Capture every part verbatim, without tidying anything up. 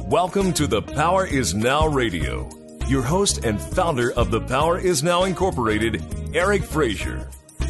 Welcome to the Power Is Now Radio. Your host and founder of the Power Is Now Incorporated, Eric Frazier.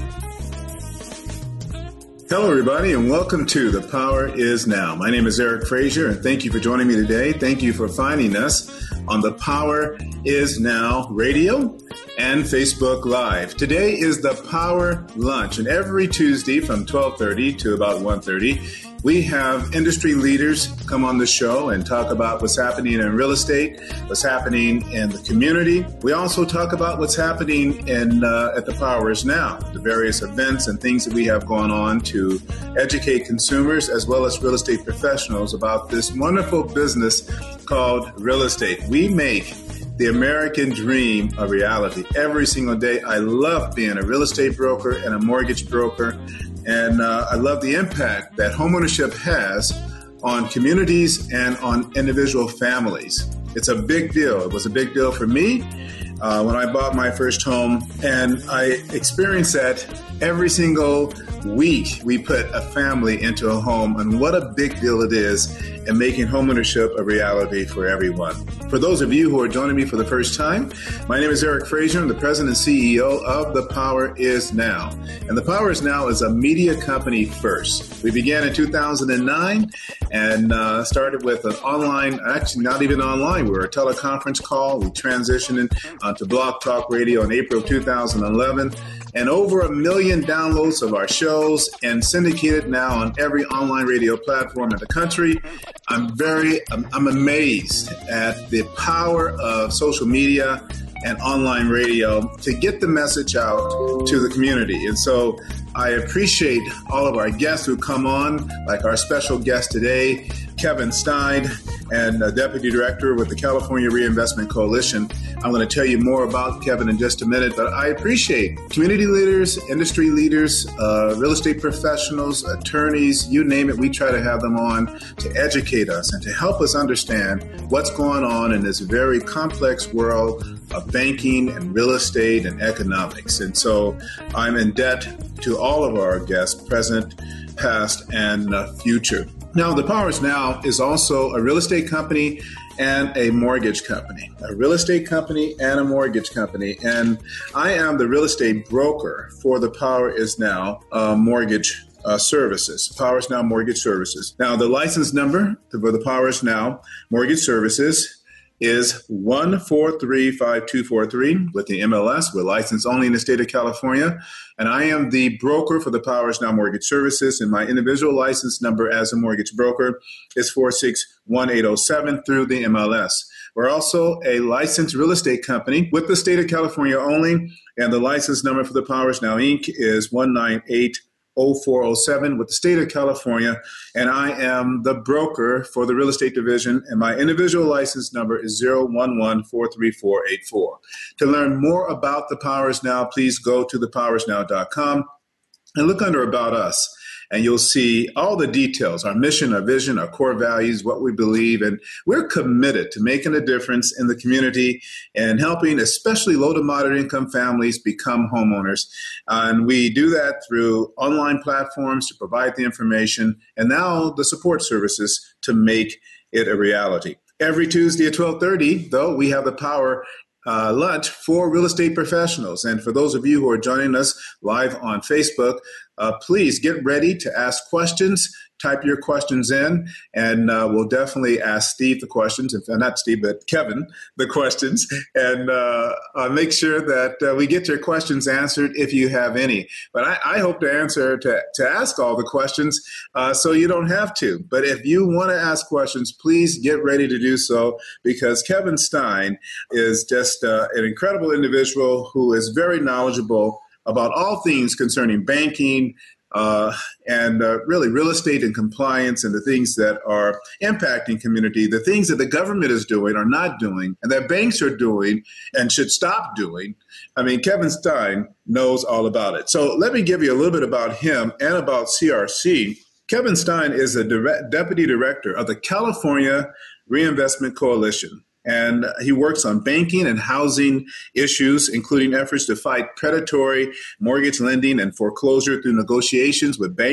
Hello, everybody, and welcome to The Power Is Now. My name is Eric Frazier, and thank you for joining me today. Thank you for finding us on The Power Is Now Radio and Facebook Live. Today is the Power Lunch, and every Tuesday from twelve thirty to about one thirty, we have industry leaders come on the show and talk about what's happening in real estate, what's happening in the community. We also talk about what's happening in uh, at the Power Is Now, the various events and things that we have going on to educate consumers as well as real estate professionals about this wonderful business called real estate. We make the American dream a reality every single day. I love being a real estate broker and a mortgage broker. And uh, I love the impact that homeownership has on communities and on individual families. It's a big deal. It was a big deal for me uh, when I bought my first home. And I experienced that every single week we put a family into a home, and what a big deal it is in making homeownership a reality for everyone. For those of you who are joining me for the first time, my name is Eric Frazier. I'm the president and C E O of The Power Is Now. And The Power Is Now is a media company first. We began in two thousand nine and uh, started with an online, actually not even online, we were a teleconference call. We transitioned uh, to Blog Talk Radio in April of two thousand eleven. And over a million downloads of our shows and syndicated now on every online radio platform in the country. I'm very, I'm, I'm amazed at the power of social media and online radio to get the message out to the community. And so I appreciate all of our guests who come on, like our special guest today, Kevin Stein, and uh, Deputy Director with the California Reinvestment Coalition. I'm going to tell you more about Kevin in just a minute, but I appreciate community leaders, industry leaders, uh, real estate professionals, attorneys, you name it. We try to have them on to educate us and to help us understand what's going on in this very complex world of banking and real estate and economics. And so I'm in debt to all of our guests, present, past, and uh, future. Now, The Power Is Now is also a real estate company and a mortgage company, a real estate company and a mortgage company. And I am the real estate broker for The Power Is Now uh, mortgage uh, services, Power Is Now mortgage services. Now, the license number for The Power Is Now mortgage services is one four three five two four three with the M L S. We're licensed only in the state of California. And I am the broker for the Power Is Now Mortgage Services. And my individual license number as a mortgage broker is four six one eight zero seven through the M L S. We're also a licensed real estate company with the state of California only. And the license number for the Power Is Now Incorporated is one nine eight oh four oh seven with the state of California, and I am the broker for the real estate division, and my individual license number is zero one one four three four eight four. To learn more about The Power Is Now, please go to the power is now dot com and look under About Us, and you'll see all the details, our mission, our vision, our core values, what we believe, and we're committed to making a difference in the community and helping especially low to moderate income families become homeowners. And we do that through online platforms to provide the information and now the support services to make it a reality. Every Tuesday at twelve thirty, though, we have the Power Uh, lunch for real estate professionals. And for those of you who are joining us live on Facebook, uh, please get ready to ask questions. Type your questions in, and uh, we'll definitely ask Steve the questions, and not Steve, but Kevin the questions, and uh, uh, make sure that uh, we get your questions answered if you have any. But I, I hope to answer, to, to ask all the questions uh, so you don't have to. But if you want to ask questions, please get ready to do so, because Kevin Stein is just uh, an incredible individual who is very knowledgeable about all things concerning banking, Uh, and uh, really real estate and compliance and the things that are impacting community, the things that the government is doing or not doing, and that banks are doing and should stop doing. I mean, Kevin Stein knows all about it. So let me give you a little bit about him and about C R C. Kevin Stein is a direct, deputy director of the California Reinvestment Coalition. And he works on banking and housing issues, including efforts to fight predatory mortgage lending and foreclosure through negotiations with banks.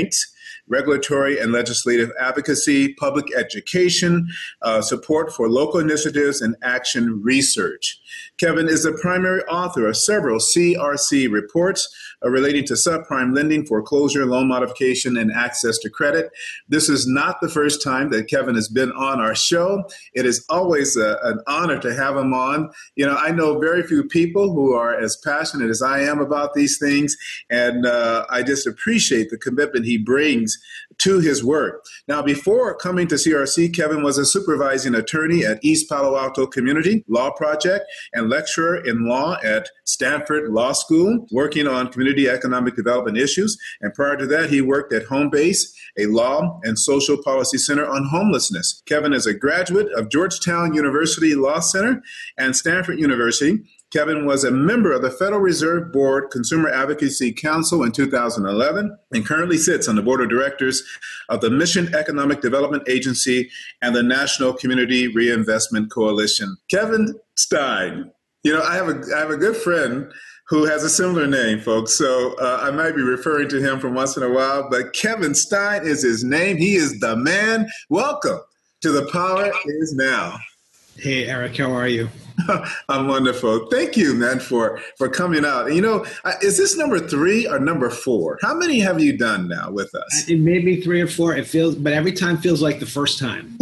regulatory and legislative advocacy, public education, uh, support for local initiatives, and action research. Kevin is the primary author of several C R C reports uh, relating to subprime lending, foreclosure, loan modification, and access to credit. This is not the first time that Kevin has been on our show. It is always a, an honor to have him on. You know, I know very few people who are as passionate as I am about these things, and uh, I just appreciate the commitment he brings to his work. Now, before coming to C R C, Kevin was a supervising attorney at East Palo Alto Community Law Project and lecturer in law at Stanford Law School, working on community economic development issues. And prior to that, he worked at Homebase, a law and social policy center on homelessness. Kevin is a graduate of Georgetown University Law Center and Stanford University. Kevin was a member of the Federal Reserve Board Consumer Advocacy Council in two thousand eleven and currently sits on the board of directors of the Mission Economic Development Agency and the National Community Reinvestment Coalition. Kevin Stein. You know, I have a I have a good friend who has a similar name, folks, so uh, I might be referring to him from once in a while, but Kevin Stein is his name. He is the man. Welcome to The Power Is Now. Hey, Eric, how are you? I'm wonderful. Thank you, man, for, for coming out. And, you know, is this number three or number four? How many have you done now with us? It may be three or four. It feels, but every time feels like the first time.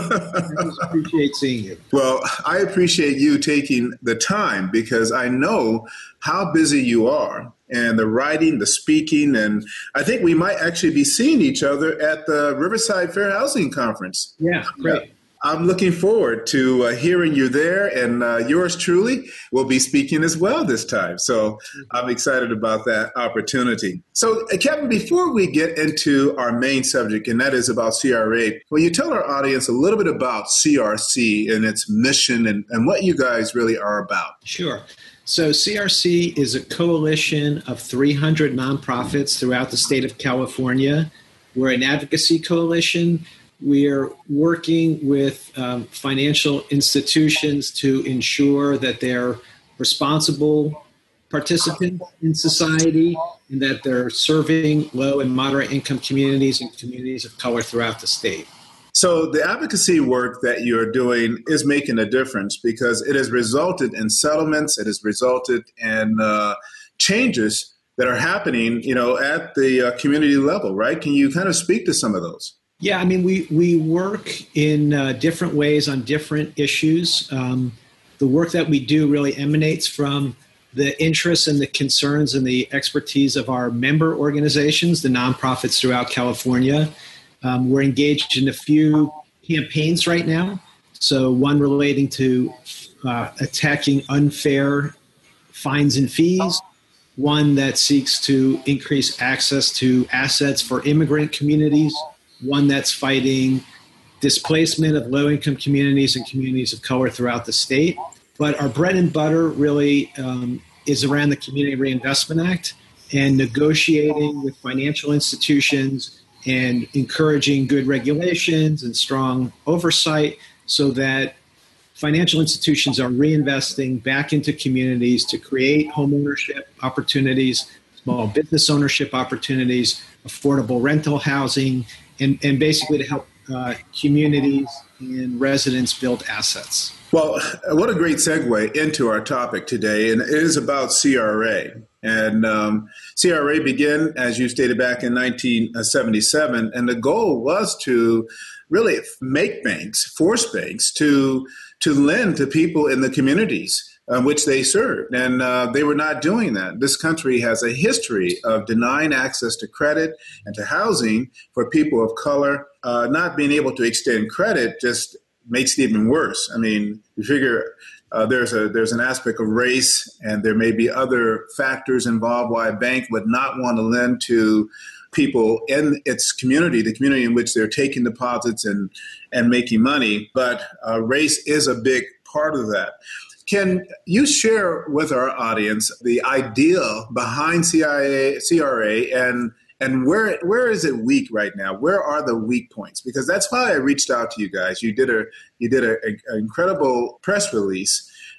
I just appreciate seeing you. Well, I appreciate you taking the time because I know how busy you are. And the writing, the speaking, and I think we might actually be seeing each other at the Riverside Fair Housing Conference. Yeah, great. Yeah. I'm looking forward to uh, hearing you there, and uh, yours truly will be speaking as well this time. So I'm excited about that opportunity. So, uh, Kevin, before we get into our main subject, and that is about C R A, will you tell our audience a little bit about C R C and its mission and, and what you guys really are about? Sure. So C R C is a coalition of three hundred nonprofits throughout the state of California. We're an advocacy coalition. We are working with um, financial institutions to ensure that they're responsible participants in society and that they're serving low and moderate income communities and communities of color throughout the state. So the advocacy work that you're doing is making a difference because it has resulted in settlements. It has resulted in uh, changes that are happening, you know, at the uh, community level, right? Can you kind of speak to some of those? Yeah, I mean, we, we work in uh, different ways on different issues. Um, the work that we do really emanates from the interests and the concerns and the expertise of our member organizations, the nonprofits throughout California. Um, we're engaged in a few campaigns right now. So one relating to uh, attacking unfair fines and fees, one that seeks to increase access to assets for immigrant communities, one that's fighting displacement of low-income communities and communities of color throughout the state. But our bread and butter really um, is around the Community Reinvestment Act and negotiating with financial institutions and encouraging good regulations and strong oversight so that financial institutions are reinvesting back into communities to create homeownership opportunities, small business ownership opportunities, affordable rental housing, and, and basically to help uh, communities and residents build assets. Well, what a great segue into our topic today, and it is about C R A. And um, C R A began, as you stated, back in nineteen seventy-seven, and the goal was to really make banks, force banks to to lend to people in the communities uh, which they served. And uh, they were not doing that. This country has a history of denying access to credit and to housing for people of color. Uh, not being able to extend credit just makes it even worse. I mean, you figure uh, there's a there's an aspect of race, and there may be other factors involved why a bank would not want to lend to people in its community, the community in which they're taking deposits and, and making money. But uh, race is a big part of that. Can you share with our audience the idea behind C I A, C R A and and where where is it weak right now? Where are the weak points? Because that's why I reached out to you guys. You did a you did an incredible press release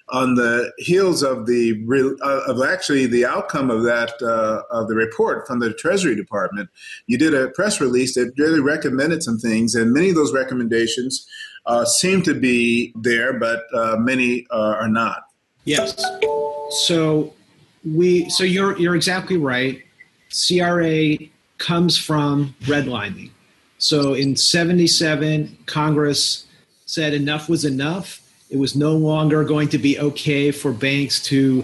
on the heels of the uh, of actually the outcome of that uh, of the report from the Treasury Department, you did a press release that really recommended some things, and many of those recommendations uh, seem to be there, but uh, many uh, are not. Yes. So we so you're you're exactly right. C R A comes from redlining. So in seventy-seven, Congress said enough was enough. It was no longer going to be okay for banks to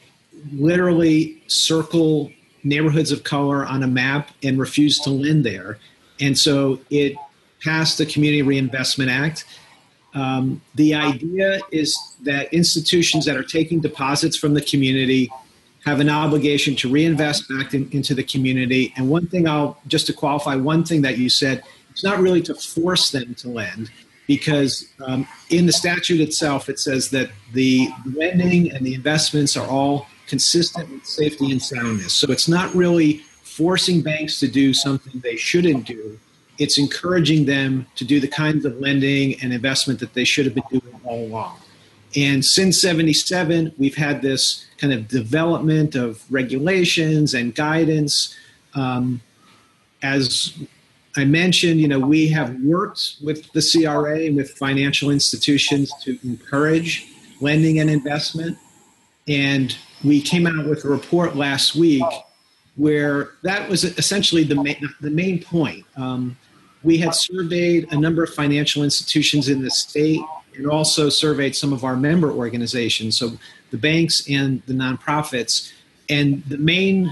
literally circle neighborhoods of color on a map and refuse to lend there. And so it passed the Community Reinvestment Act. Um, the idea is that institutions that are taking deposits from the community have an obligation to reinvest back in, into the community. And one thing I'll, just to qualify one thing that you said, it's not really to force them to lend, because um, in the statute itself, it says that the lending and the investments are all consistent with safety and soundness. So it's not really forcing banks to do something they shouldn't do. It's encouraging them to do the kinds of lending and investment that they should have been doing all along. And since seventy-seven, we've had this kind of development of regulations and guidance. Um, as I mentioned, you know, we have worked with the C R A and with financial institutions to encourage lending and investment. And we came out with a report last week where that was essentially the main, the main point. Um, we had surveyed a number of financial institutions in the state and also surveyed some of our member organizations, so the banks and the nonprofits. And the main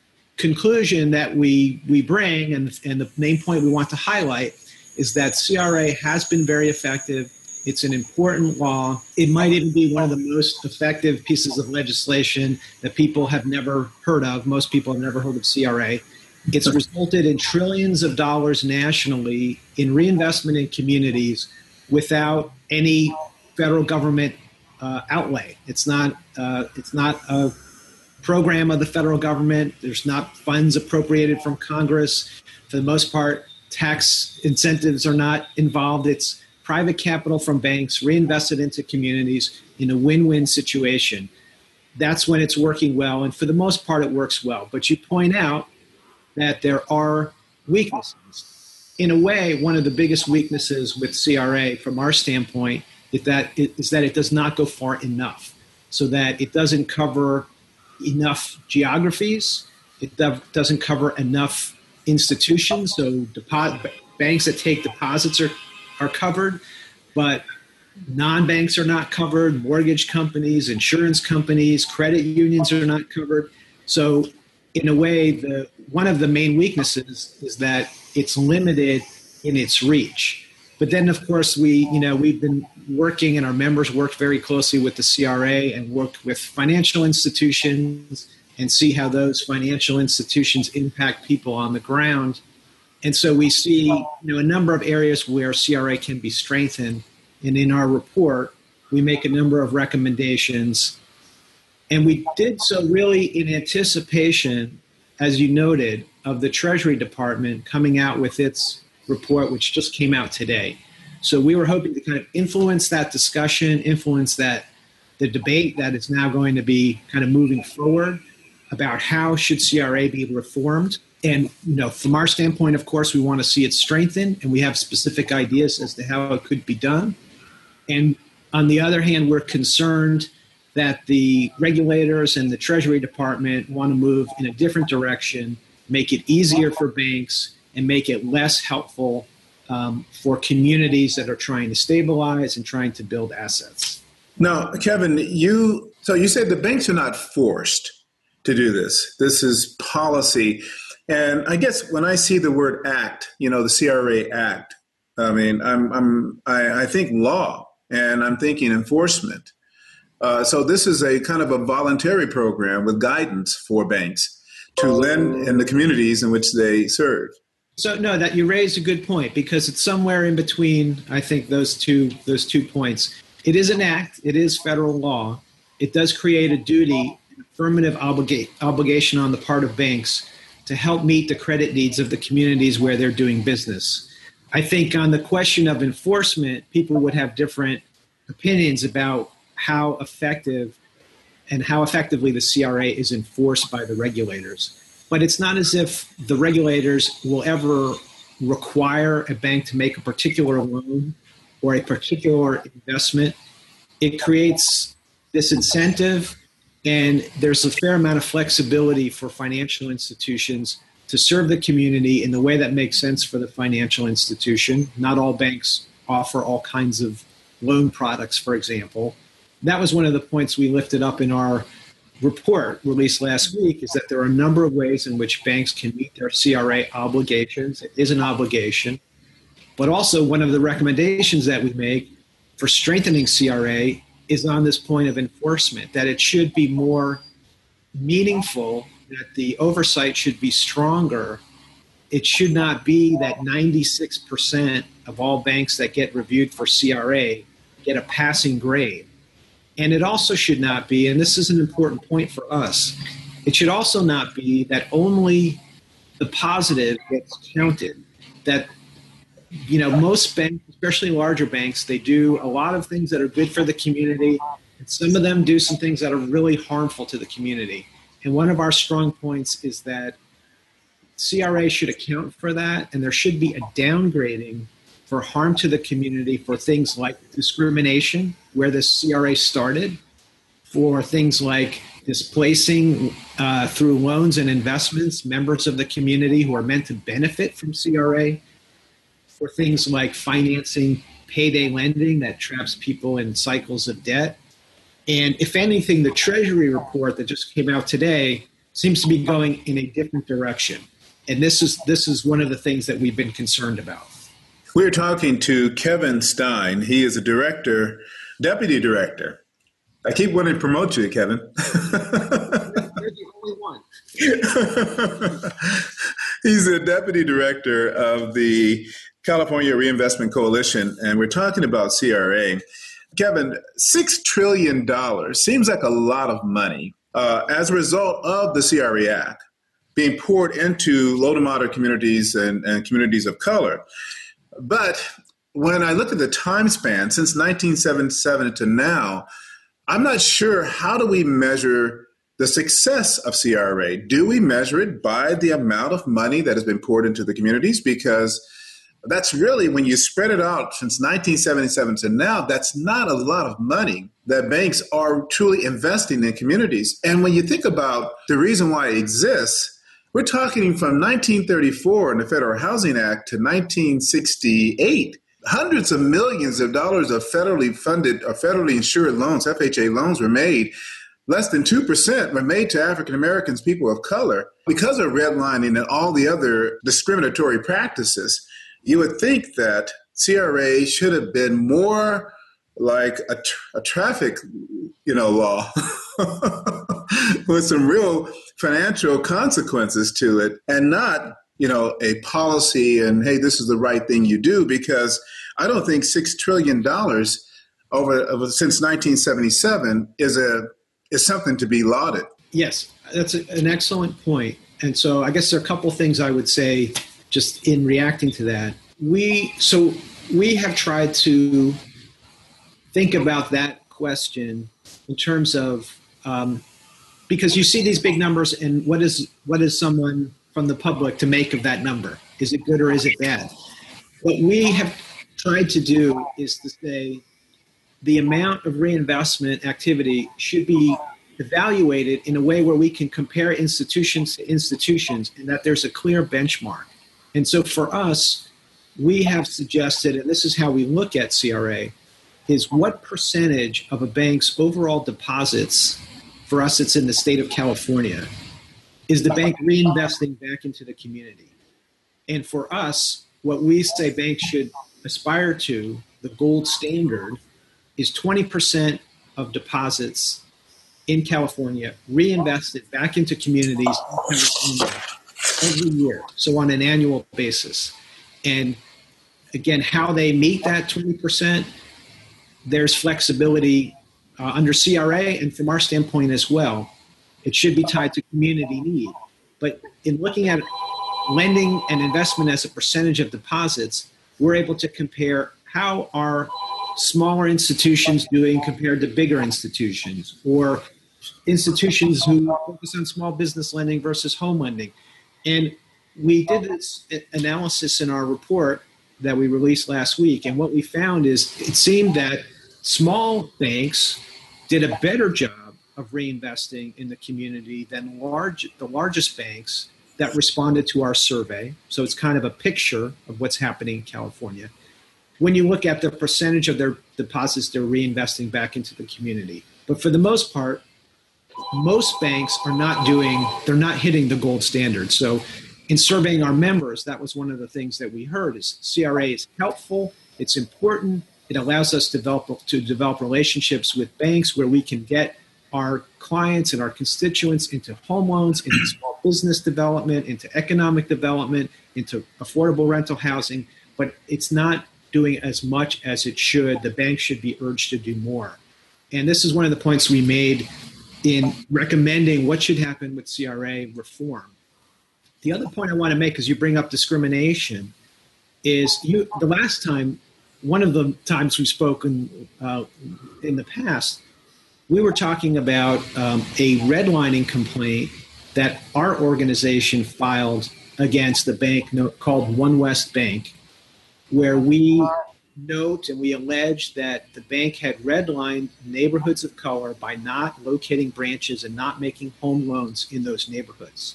conclusion that we we bring, and, and the main point we want to highlight, is that C R A has been very effective. It's an important law. It might even be one of the most effective pieces of legislation that people have never heard of. Most people have never heard of C R A. It's resulted in trillions of dollars nationally in reinvestment in communities without any federal government uh, outlay. It's not. Uh, it's not a program of the federal government. There's not funds appropriated from Congress. For the most part, tax incentives are not involved. It's private capital from banks reinvested into communities in a win-win situation. That's when it's working well, and for the most part, it works well. But you point out that there are weaknesses. In a way, one of the biggest weaknesses with C R A from our standpoint is that it, is that it does not go far enough, so that it doesn't cover enough geographies. It do- doesn't cover enough institutions. So deposit, banks that take deposits are, are covered, but non-banks are not covered. Mortgage companies, insurance companies, credit unions are not covered. So in a way, the one of the main weaknesses is that it's limited in its reach. But then, of course, we, you know, we've been working, and our members work very closely with the C R A and work with financial institutions and see how those financial institutions impact people on the ground. And so we see, you know, a number of areas where C R A can be strengthened. And in our report, we make a number of recommendations. And we did so really in anticipation, as you noted, of the Treasury Department coming out with its report, which just came out today. So we were hoping to kind of influence that discussion, influence that the debate that is now going to be kind of moving forward about how should C R A be reformed. And, you know, from our standpoint, of course, we want to see it strengthened, and we have specific ideas as to how it could be done. And on the other hand, we're concerned that the regulators and the Treasury Department want to move in a different direction, make it easier for banks, and make it less helpful um, for communities that are trying to stabilize and trying to build assets. Now, Kevin, you so you said the banks are not forced to do this. This is policy. And I guess when I see the word act, you know, the C R A Act, I mean, I'm, I'm I, I think law, and I'm thinking enforcement. Uh, so this is a kind of a voluntary program with guidance for banks to lend in the communities in which they serve. So no, that you raised a good point, because it's somewhere in between, I think, those two those two points. It is an act. It is federal law. It does create a duty, an affirmative obliga- obligation on the part of banks to help meet the credit needs of the communities where they're doing business. I think on the question of enforcement, people would have different opinions about how effective and how effectively the C R A is enforced by the regulators. But it's not as if the regulators will ever require a bank to make a particular loan or a particular investment. It creates this incentive, and there's a fair amount of flexibility for financial institutions to serve the community in the way that makes sense for the financial institution. Not all banks offer all kinds of loan products, for example. That was one of the points we lifted up in our report released last week, is that there are a number of ways in which banks can meet their C R A obligations. It is an obligation. But also one of the recommendations that we make for strengthening C R A is on this point of enforcement, that it should be more meaningful, that the oversight should be stronger. It should not be that ninety-six percent of all banks that get reviewed for C R A get a passing grade. And it also should not be, and this is an important point for us, it should also not be that only the positive gets counted. That, you know, most banks, especially larger banks, they do a lot of things that are good for the community, and some of them do some things that are really harmful to the community. And one of our strong points is that C R A should account for that, and there should be a downgrading for harm to the community for things like discrimination, where the C R A started, for things like displacing uh, through loans and investments members of the community who are meant to benefit from C R A, for things like financing payday lending that traps people in cycles of debt. And if anything, the Treasury report that just came out today seems to be going in a different direction. And this is this is one of the things that we've been concerned about. We're talking to Kevin Stein. He is a director, deputy director. I keep wanting to promote you, Kevin. You're the only one. He's the deputy director of the California Reinvestment Coalition, and we're talking about C R A. Kevin, six trillion dollars seems like a lot of money uh, as a result of the C R A Act being poured into low to moderate communities and, and communities of color. But when I look at the time span since nineteen seventy-seven to now, I'm not sure, how do we measure the success of C R A? Do we measure it by the amount of money that has been poured into the communities? Because that's really, when you spread it out since nineteen seventy-seven to now, that's not a lot of money that banks are truly investing in communities. And when you think about the reason why it exists, we're talking from nineteen thirty-four and the Federal Housing Act to nineteen sixty-eight. Hundreds of millions of dollars of federally funded or federally insured loans, F H A loans, were made. Less than two percent were made to African Americans, people of color. Because of redlining and all the other discriminatory practices, you would think that C R A should have been more like a, tr- a traffic, you know, law with some real financial consequences to it, and not, you know, a policy and, hey, this is the right thing you do. Because I don't think six trillion dollars over, over since nineteen seventy-seven is a is something to be lauded. Yes, that's a, an excellent point. And so I guess there are a couple things I would say just in reacting to that. We so we have tried to think about that question in terms of um, because you see these big numbers, and what is what is someone from the public to make of that number? Is it good or is it bad? What we have tried to do is to say the amount of reinvestment activity should be evaluated in a way where we can compare institutions to institutions, and that there's a clear benchmark. And so for us, we have suggested, and this is how we look at C R A, is what percentage of a bank's overall deposits, for us it's in the state of California, is the bank reinvesting back into the community. And for us, what we say banks should aspire to, the gold standard, is twenty percent of deposits in California reinvested back into communities every year, so on an annual basis. And again, how they meet that twenty percent, there's flexibility uh, under C R A, and from our standpoint as well. It should be tied to community need. But in looking at lending and investment as a percentage of deposits, we're able to compare how our smaller institutions doing compared to bigger institutions, or institutions who focus on small business lending versus home lending. And we did this analysis in our report that we released last week. And what we found is it seemed that small banks did a better job of reinvesting in the community than large, the largest banks that responded to our survey. So it's kind of a picture of what's happening in California. When you look at the percentage of their deposits they're reinvesting back into the community. But for the most part, most banks are not doing, they're not hitting the gold standard. So in surveying our members, that was one of the things that we heard is C R A is helpful, it's important, it allows us to develop, to develop relationships with banks where we can get our clients and our constituents into home loans, into small business development, into economic development, into affordable rental housing, but it's not doing as much as it should. The bank should be urged to do more. And this is one of the points we made in recommending what should happen with C R A reform. The other point I want to make, as you bring up discrimination, is you, the last time, one of the times we spoke in, uh, in the past, we were talking about um, a redlining complaint that our organization filed against the bank no, called One West Bank, where we note and we allege that the bank had redlined neighborhoods of color by not locating branches and not making home loans in those neighborhoods.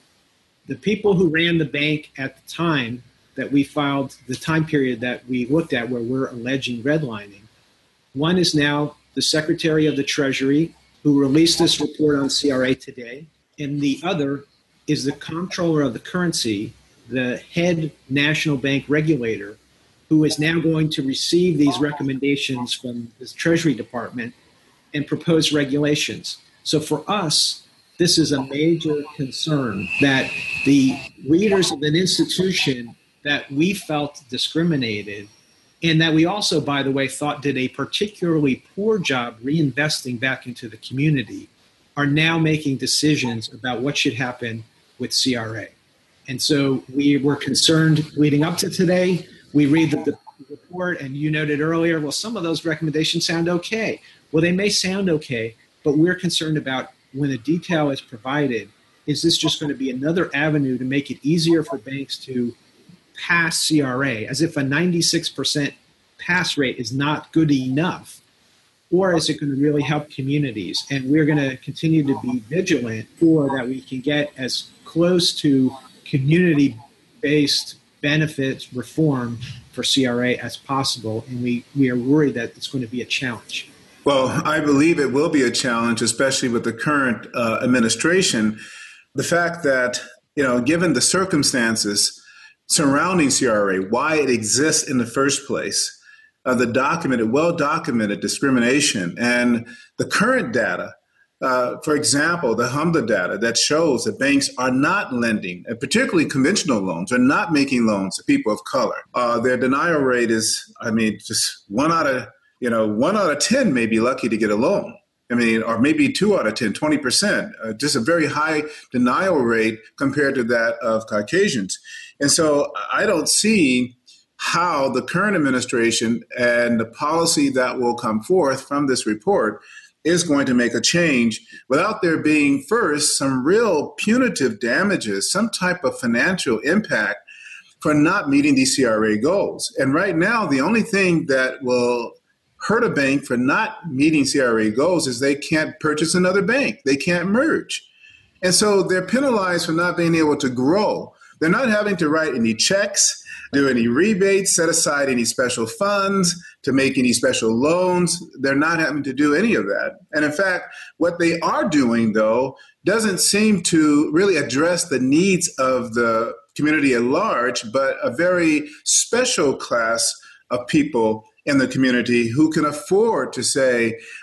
The people who ran the bank at the time that we filed, the time period that we looked at where we're alleging redlining, one is now the Secretary of the Treasury, who released this report on C R A today, and the other is the Comptroller of the Currency, the head national bank regulator, who is now going to receive these recommendations from the Treasury Department and propose regulations. So for us, this is a major concern that the leaders of an institution that we felt discriminated and that we also, by the way, thought did a particularly poor job reinvesting back into the community are now making decisions about what should happen with C R A. And so we were concerned leading up to today. We read the, the report, and you noted earlier, well, some of those recommendations sound okay. Well, they may sound okay, but we're concerned about when the detail is provided, is this just going to be another avenue to make it easier for banks to pass C R A, as if a ninety-six percent pass rate is not good enough? Or is it going to really help communities? And we're going to continue to be vigilant for that we can get as close to community-based benefits reform for C R A as possible. And we, we are worried that it's going to be a challenge. Well, I believe it will be a challenge, especially with the current uh, administration. The fact that, you know, given the circumstances surrounding C R A, why it exists in the first place, uh, the documented, well-documented discrimination, and the current data, uh, for example, the HMDA data that shows that banks are not lending, and particularly conventional loans, are not making loans to people of color. Uh, their denial rate is, I mean, just one out of, you know, one out of ten may be lucky to get a loan. I mean, or maybe two out of ten, twenty percent, uh, just a very high denial rate compared to that of Caucasians. And so I don't see how the current administration and the policy that will come forth from this report is going to make a change without there being first some real punitive damages, some type of financial impact for not meeting these C R A goals. And right now, the only thing that will hurt a bank for not meeting C R A goals is they can't purchase another bank. They can't merge. And so they're penalized for not being able to grow. They're not having to write any checks, do any rebates, set aside any special funds to make any special loans. They're not having to do any of that. And in fact, what they are doing, though, doesn't seem to really address the needs of the community at large, but a very special class of people in the community who can afford to say,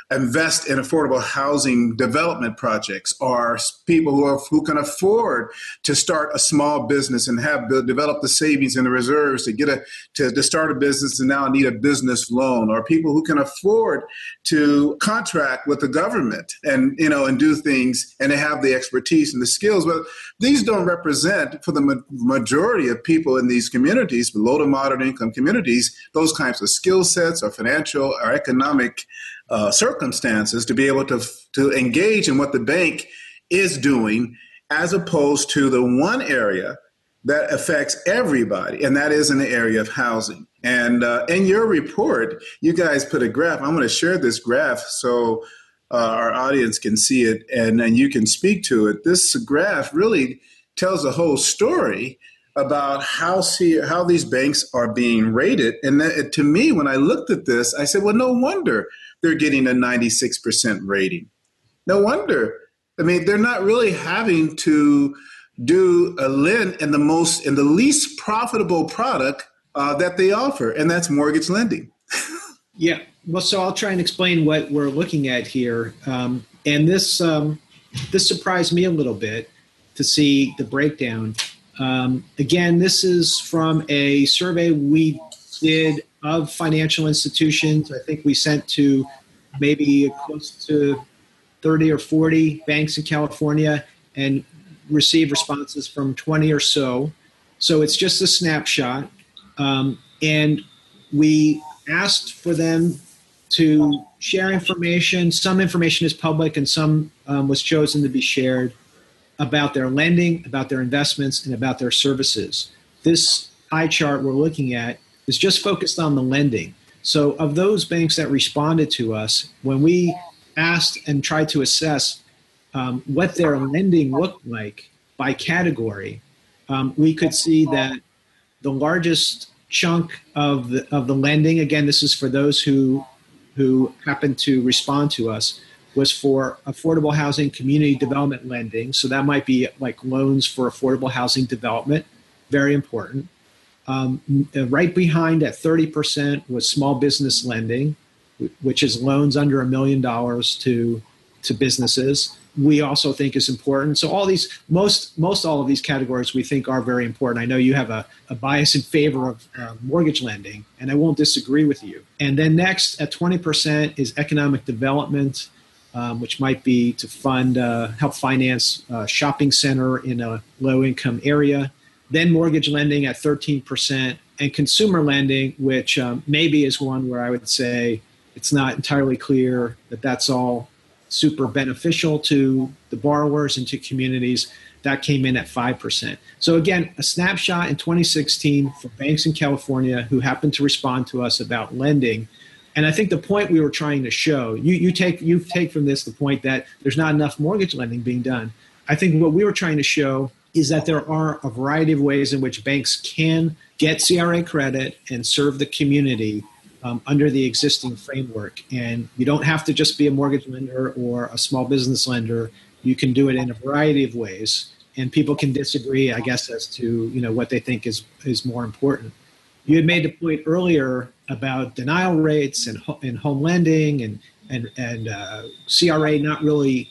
invest in affordable housing development projects, or people who are, who can afford to start a small business and have develop the savings and the reserves to get a to, to start a business and now need a business loan, or people who can afford to contract with the government and you know and do things, and they have the expertise and the skills. But these don't represent, for the ma- majority of people in these communities, low to moderate income communities, those kinds of skill sets or financial or economic Uh, circumstances to be able to to engage in what the bank is doing, as opposed to the one area that affects everybody, and that is in the area of housing. And uh, in your report, you guys put a graph. I'm going to share this graph so uh, our audience can see it, and, and you can speak to it. This graph really tells a whole story about how see, how these banks are being rated. And that, to me, when I looked at this, I said, well, no wonder they're getting a ninety-six percent rating. No wonder. I mean, they're not really having to do a lend in the most, in the least profitable product uh, that they offer, and that's mortgage lending. Yeah. Well, so I'll try and explain what we're looking at here. Um, and this um, this surprised me a little bit to see the breakdown. Um, again, this is from a survey we did of financial institutions. I think we sent to maybe close to thirty or forty banks in California and received responses from twenty or so. So it's just a snapshot. Um, and we asked for them to share information. Some information is public and some um, was chosen to be shared about their lending, about their investments, and about their services. This pie chart we're looking at is just focused on the lending. So of those banks that responded to us, when we asked and tried to assess um, what their lending looked like by category, um, we could see that the largest chunk of the of the lending, again, this is for those who who happened to respond to us, was for affordable housing community development lending. So that might be like loans for affordable housing development, very important. Um, right behind at thirty percent was small business lending, which is loans under a million dollars to to businesses. We also think is important. So all these, most most all of these categories we think are very important. I know you have a, a bias in favor of uh, mortgage lending, and I won't disagree with you. And then next at twenty percent is economic development, um, which might be to fund, uh, help finance a shopping center in a low-income area. Then mortgage lending at thirteen percent, and consumer lending, which um, maybe is one where I would say it's not entirely clear that that's all super beneficial to the borrowers and to communities. That came in at five percent. So again, a snapshot in twenty sixteen for banks in California who happened to respond to us about lending. And I think the point we were trying to show, you, you take you take from this the point that there's not enough mortgage lending being done. I think what we were trying to show is that there are a variety of ways in which banks can get C R A credit and serve the community um, under the existing framework. And you don't have to just be a mortgage lender or a small business lender. You can do it in a variety of ways. And people can disagree, I guess, as to you know what they think is, is more important. You had made the point earlier about denial rates and, and home lending and, and, and uh, C R A not really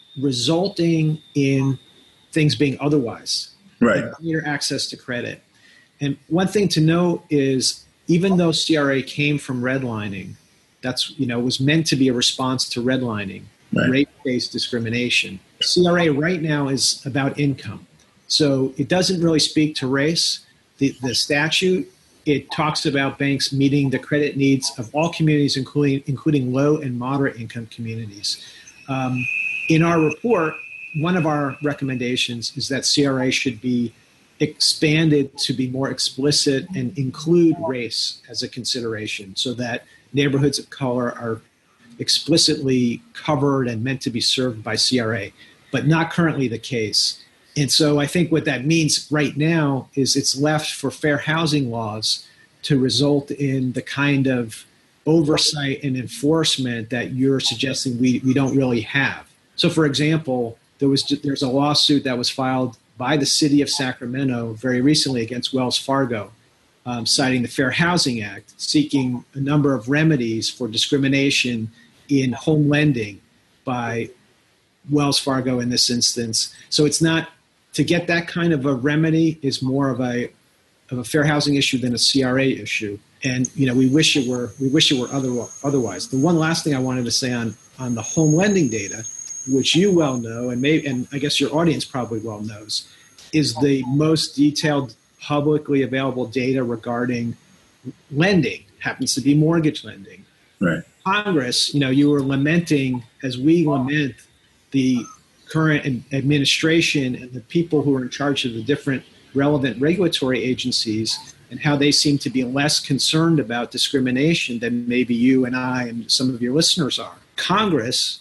resulting in things being otherwise. Right. Greater access to credit. And one thing to note is even though C R A came from redlining, that's, you know, was meant to be a response to redlining, right, rate-based discrimination. C R A right now is about income. So it doesn't really speak to race. The, the statute, it talks about banks meeting the credit needs of all communities, including, including low and moderate income communities. Um, in our report, one of our recommendations is that C R A should be expanded to be more explicit and include race as a consideration so that neighborhoods of color are explicitly covered and meant to be served by C R A, but not currently the case. And so I think what that means right now is it's left for fair housing laws to result in the kind of oversight and enforcement that you're suggesting we, we don't really have. So for example, there was there's a lawsuit that was filed by the city of Sacramento very recently against Wells Fargo, um, citing the Fair Housing Act, seeking a number of remedies for discrimination in home lending by Wells Fargo in this instance. So it's not, to get that kind of a remedy is more of a of a fair housing issue than a C R A issue. And, you know, we wish it were we wish it were other, otherwise. The one last thing I wanted to say on, on the home lending data, which you well know, and may, and I guess your audience probably well knows, is the most detailed publicly available data regarding lending, happens to be mortgage lending. Right. Congress, you know, you were lamenting, as we lament, the current administration and the people who are in charge of the different relevant regulatory agencies and how they seem to be less concerned about discrimination than maybe you and I and some of your listeners are. Congress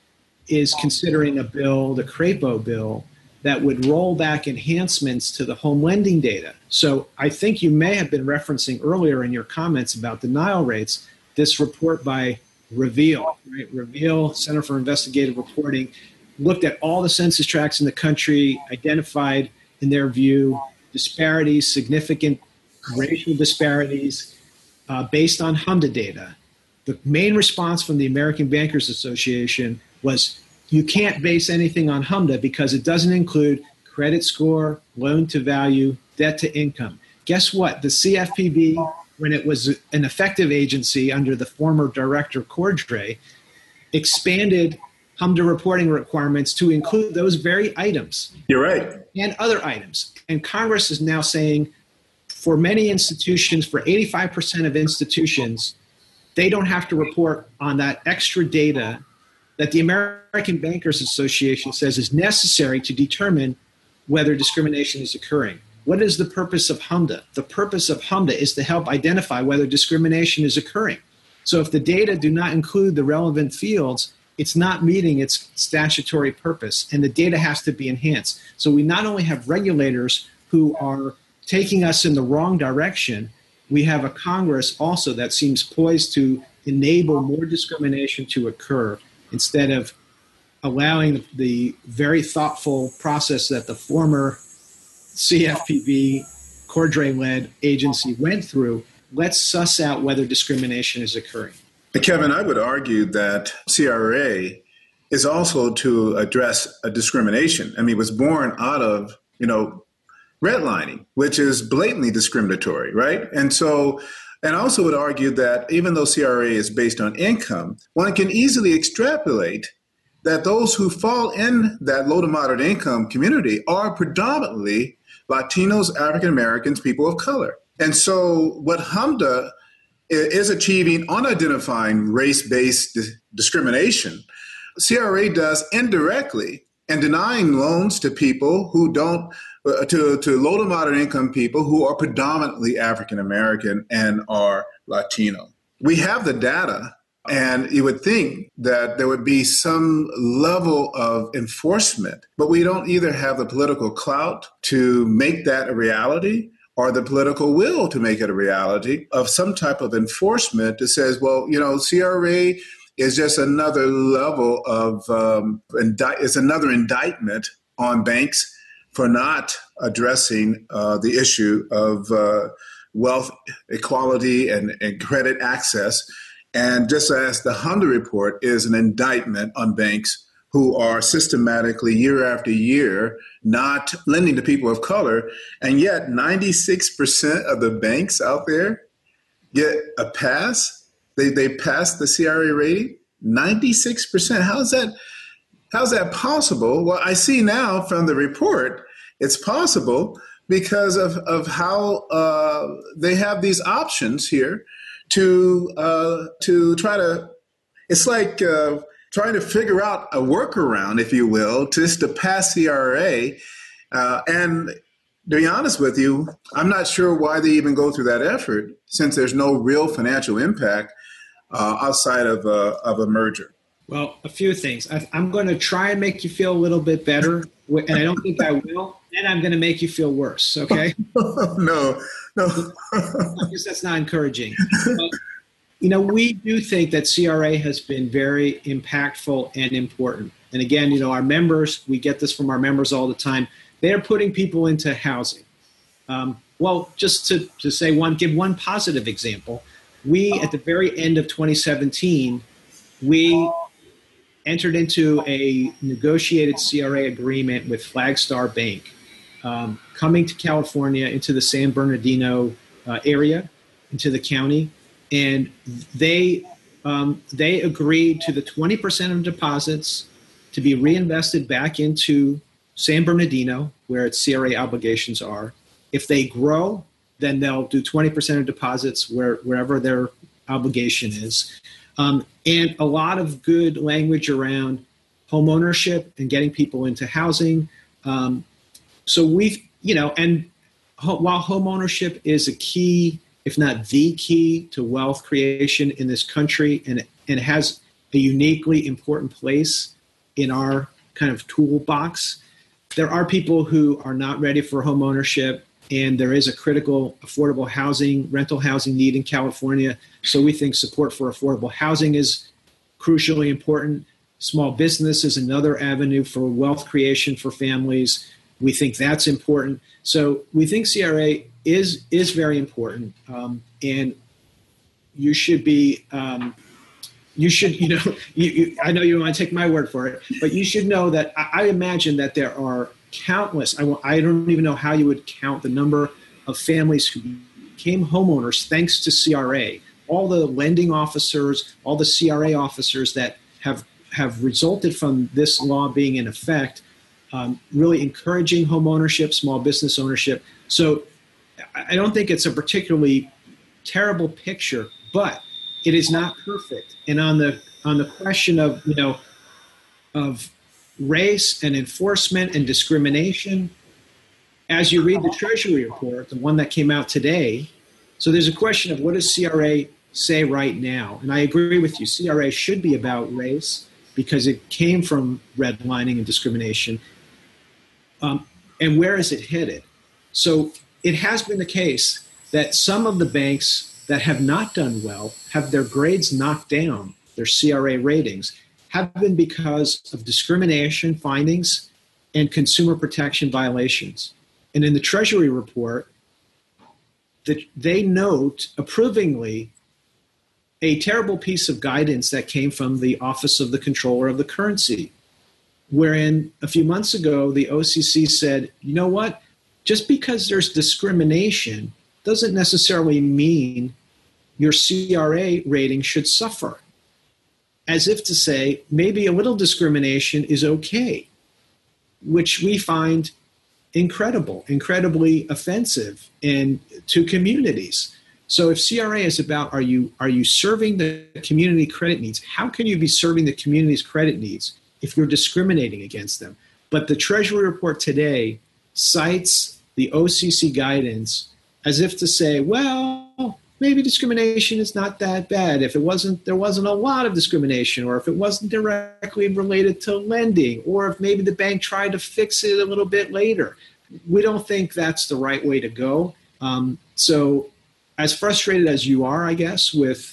is considering a bill, the CRAPO bill, that would roll back enhancements to the home lending data. So I think you may have been referencing earlier in your comments about denial rates, this report by Reveal, right? Reveal, Center for Investigative Reporting, looked at all the census tracts in the country, identified, in their view, disparities, significant racial disparities uh, based on HMDA data. The main response from the American Bankers Association was, you can't base anything on HMDA because it doesn't include credit score, loan to value, debt to income. Guess what? The C F P B, when it was an effective agency under the former director Cordray, expanded HMDA reporting requirements to include those very items. You're right. And other items. And Congress is now saying, for many institutions, for eighty-five percent of institutions, they don't have to report on that extra data that the American Bankers Association says is necessary to determine whether discrimination is occurring. What is the purpose of HMDA? The purpose of HMDA is to help identify whether discrimination is occurring. So if the data do not include the relevant fields, it's not meeting its statutory purpose, and the data has to be enhanced. So we not only have regulators who are taking us in the wrong direction, we have a Congress also that seems poised to enable more discrimination to occur instead of allowing the very thoughtful process that the former C F P B, Cordray-led agency went through. Let's suss out whether discrimination is occurring. Kevin, I would argue that C R A is also to address a discrimination. I mean, it was born out of, you know, redlining, which is blatantly discriminatory, right? And so, and I also would argue that even though C R A is based on income, one can easily extrapolate that those who fall in that low to moderate income community are predominantly Latinos, African Americans, people of color. And so what HMDA is achieving on identifying race-based di- discrimination, C R A does indirectly and denying loans to people who don't, uh, to, to low to moderate income people who are predominantly African American and are Latino. We have the data, and you would think that there would be some level of enforcement, but we don't either have the political clout to make that a reality or the political will to make it a reality of some type of enforcement that says, well, you know, C R A is just another level of, um, indi- it's another indictment on banks for not addressing uh, the issue of uh, wealth equality and, and credit access. And just as the HMDA report is an indictment on banks who are systematically year after year not lending to people of color, and yet ninety-six percent of the banks out there get a pass. They they pass the C R A rating. ninety-six percent. How's that? How's that possible? Well, I see now from the report, it's possible because of of how uh, they have these options here to uh, to try to. It's like uh, trying to figure out a workaround, if you will, just to pass C R A. Uh, and to be honest with you, I'm not sure why they even go through that effort, since there's no real financial impact uh, outside of a, of a merger. Well, a few things. I, I'm going to try and make you feel a little bit better, and I don't think I will. And I'm going to make you feel worse, okay? no, no. I guess that's not encouraging. But, you know, we do think that C R A has been very impactful and important. And again, you know, our members, we get this from our members all the time. They're putting people into housing. Um, well, just to, to say one, give one positive example. We, at the very end of twenty seventeen, we entered into a negotiated C R A agreement with Flagstar Bank, um, coming to California into the San Bernardino uh, area, into the county, and they um, they agreed to the twenty percent of deposits to be reinvested back into San Bernardino, where its C R A obligations are. If they grow, then they'll do twenty percent of deposits where, wherever their obligation is. Um, and a lot of good language around home ownership and getting people into housing. Um, so we've, you know, and ho- while home ownership is a key, if not the key, to wealth creation in this country, and, and it has a uniquely important place in our kind of toolbox, there are people who are not ready for home ownership, and there is a critical affordable housing, rental housing need in California. So we think support for affordable housing is crucially important. Small business is another avenue for wealth creation for families. We think that's important. So we think C R A is is very important, um, and you should be um, you should you know you, you, I know you don't want to take my word for it, but you should know that I, I imagine that there are countless. I, will, I don't even know how you would count the number of families who became homeowners thanks to C R A. All the lending officers, all the C R A officers that have have resulted from this law being in effect, um, really encouraging home ownership, small business ownership. So I don't think it's a particularly terrible picture, but it is not perfect. And on the on the question of you know of race and enforcement and discrimination, as you read the Treasury report, the one that came out today, so there's a question of what does C R A say right now? And I agree with you, C R A should be about race because it came from redlining and discrimination. Um, and where is it headed? So it has been the case that some of the banks that have not done well have their grades knocked down, their C R A ratings, have been because of discrimination findings and consumer protection violations. And in the Treasury report, the, they note approvingly a terrible piece of guidance that came from the Office of the Comptroller of the Currency, wherein a few months ago, the O C C said, you know what, just because there's discrimination doesn't necessarily mean your C R A rating should suffer. As if to say, maybe a little discrimination is okay, which we find incredible, incredibly offensive and to communities. So if C R A is about, are you are you serving the community credit needs? How can you be serving the community's credit needs if you're discriminating against them? But the Treasury report today cites the O C C guidance as if to say, well, maybe discrimination is not that bad. If it wasn't, there wasn't a lot of discrimination, or if it wasn't directly related to lending, or if maybe the bank tried to fix it a little bit later. We don't think that's the right way to go. Um, so as frustrated as you are, I guess, with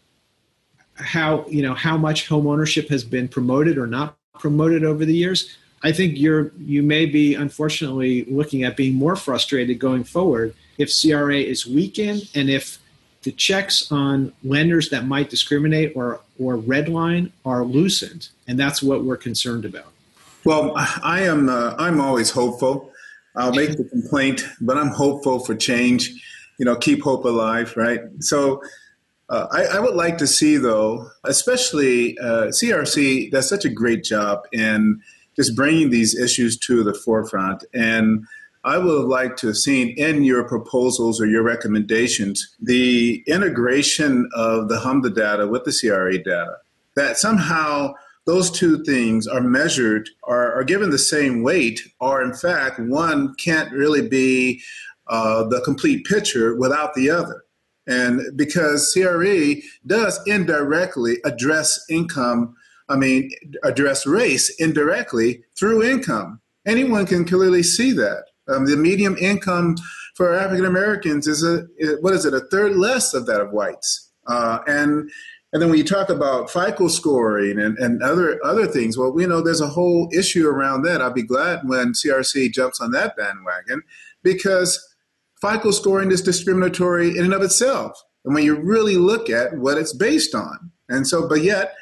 how, you know, how much home ownership has been promoted or not promoted over the years, I think you're, you may be, unfortunately, looking at being more frustrated going forward if C R A is weakened and if the checks on lenders that might discriminate or, or redline are loosened. And that's what we're concerned about. Well, I am, uh, I'm always hopeful. I'll make the complaint, but I'm hopeful for change. You know, keep hope alive, right? So uh, I, I would like to see, though, especially uh, C R C does such a great job in just bringing these issues to the forefront. And I would have liked to have seen in your proposals or your recommendations the integration of the HMDA data with the C R A data, that somehow those two things are measured, are, are given the same weight, or in fact, one can't really be uh, the complete picture without the other. And because C R A does indirectly address income, I mean, address race indirectly through income. Anyone can clearly see that. Um, the median income for African Americans is a what is it a third less of that of whites, uh, and and then when you talk about FICO scoring and, and other other things, well, we know there's a whole issue around that. I'll be glad when C R C jumps on that bandwagon, because FICO scoring is discriminatory in and of itself, and when you really look at what it's based on, and so but yet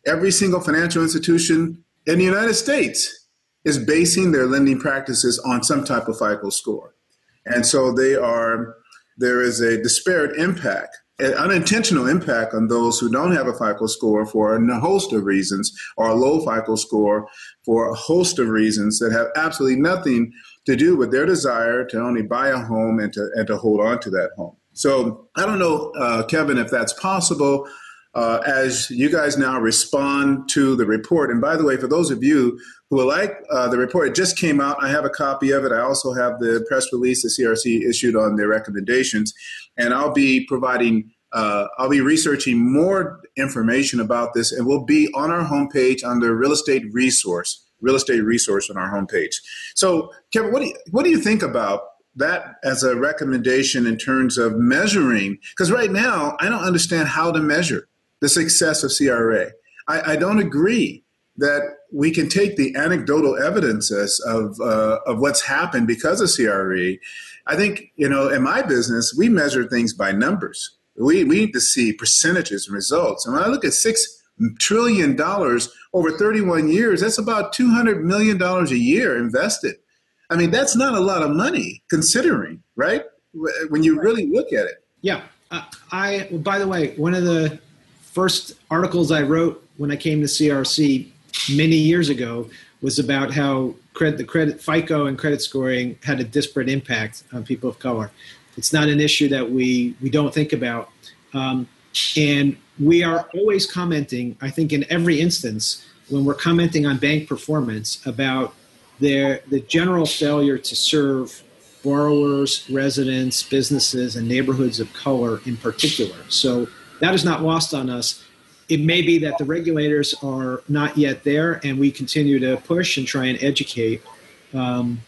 every single financial institution in the United States is basing their lending practices on some type of FICO score. And so they are, there is a disparate impact, an unintentional impact on those who don't have a FICO score for a host of reasons, or a low FICO score for a host of reasons that have absolutely nothing to do with their desire to only buy a home and to, and to hold on to that home. So I don't know, uh, Kevin, if that's possible. Uh, as you guys now respond to the report. And by the way, for those of you who would like uh, the report, it just came out. I have a copy of it. I also have the press release the C R C issued on their recommendations. And I'll be providing, uh, I'll be researching more information about this, and we'll be on our homepage under Real Estate Resource, Real Estate Resource on our homepage. So, Kevin, what do you, what do you think about that as a recommendation in terms of measuring? Because right now, I don't understand how to measure the success of C R A. I, I don't agree that we can take the anecdotal evidences of uh, of what's happened because of C R A. I think, you know, in my business, we measure things by numbers. We, we need to see percentages and results. And when I look at six trillion dollars over thirty-one years, that's about two hundred million dollars a year invested. I mean, that's not a lot of money considering, right? When you really look at it. Yeah. Uh, I, well, by the way, one of the first articles I wrote when I came to C R C many years ago was about how credit, the credit FICO and credit scoring had a disparate impact on people of color. It's not an issue that we, we don't think about. Um, and we are always commenting, I think in every instance, when we're commenting on bank performance, about their the general failure to serve borrowers, residents, businesses, and neighborhoods of color in particular. So that is not lost on us. It may be that the regulators are not yet there, and we continue to push and try and educate. Um,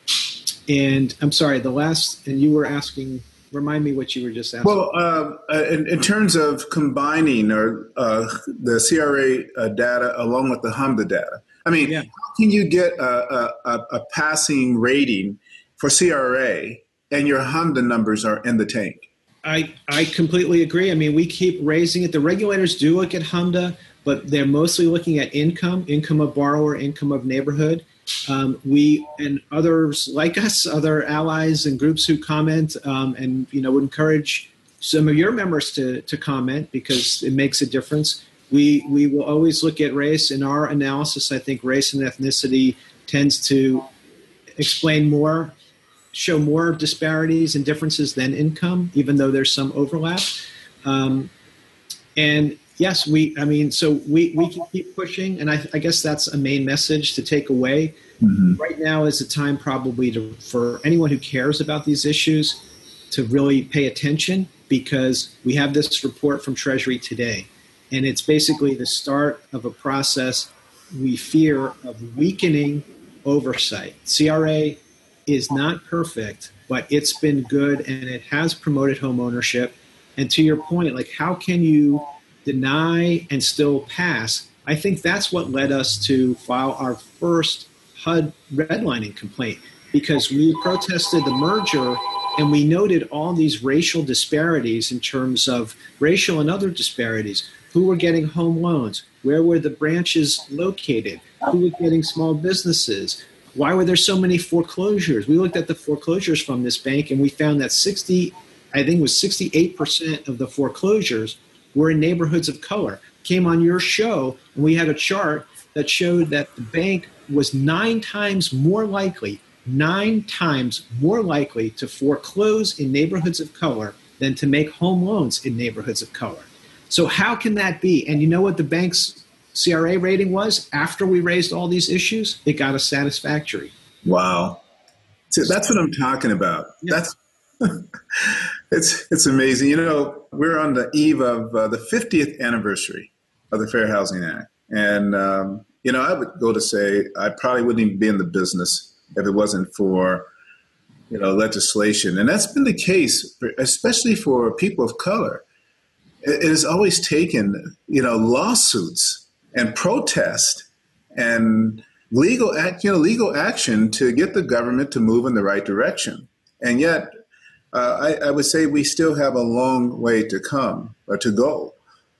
and I'm sorry, the last, and you were asking, remind me what you were just asking. Well, uh, in, in terms of combining or uh, the C R A uh, data along with the HMDA data, I mean, yeah. How can you get a, a, a passing rating for C R A and your HMDA numbers are in the tank? I, I completely agree. I mean, we keep raising it. The regulators do look at HMDA, but they're mostly looking at income, income of borrower, income of neighborhood. Um, we and others like us, other allies and groups who comment, um, and you know, would encourage some of your members to to comment because it makes a difference. We we will always look at race in our analysis. I think race and ethnicity tends to explain more, show more disparities and differences than income, even though there's some overlap. Um, and yes, we, I mean, so we, we can keep pushing. And I, I guess that's a main message to take away. Mm-hmm. Right now is the time probably to, for anyone who cares about these issues to really pay attention, because we have this report from Treasury today. And it's basically the start of a process we fear of weakening oversight. C R A is not perfect, but it's been good and it has promoted home ownership. And to your point, like, how can you deny and still pass? I think that's what led us to file our first H U D redlining complaint, because we protested the merger and we noted all these racial disparities in terms of racial and other disparities. Who were getting home loans? Where were the branches located? Who was getting small businesses? Why were there so many foreclosures? We looked at the foreclosures from this bank and we found that sixty, I think it was sixty-eight percent of the foreclosures were in neighborhoods of color. Came on your show and we had a chart that showed that the bank was nine times more likely, nine times more likely to foreclose in neighborhoods of color than to make home loans in neighborhoods of color. So how can that be? And you know what the bank's C R A rating was after we raised all these issues? It got a satisfactory. Wow. So that's what I'm talking about. Yeah. That's it's it's amazing. You know, we're on the eve of uh, the fiftieth anniversary of the Fair Housing Act. And, um, you know, I would go to say I probably wouldn't even be in the business if it wasn't for, you know, legislation. And that's been the case, for, especially for people of color. It, it has always taken, you know, lawsuits and protest and legal act, you know, legal action to get the government to move in the right direction. And yet, uh, I, I would say we still have a long way to come or to go.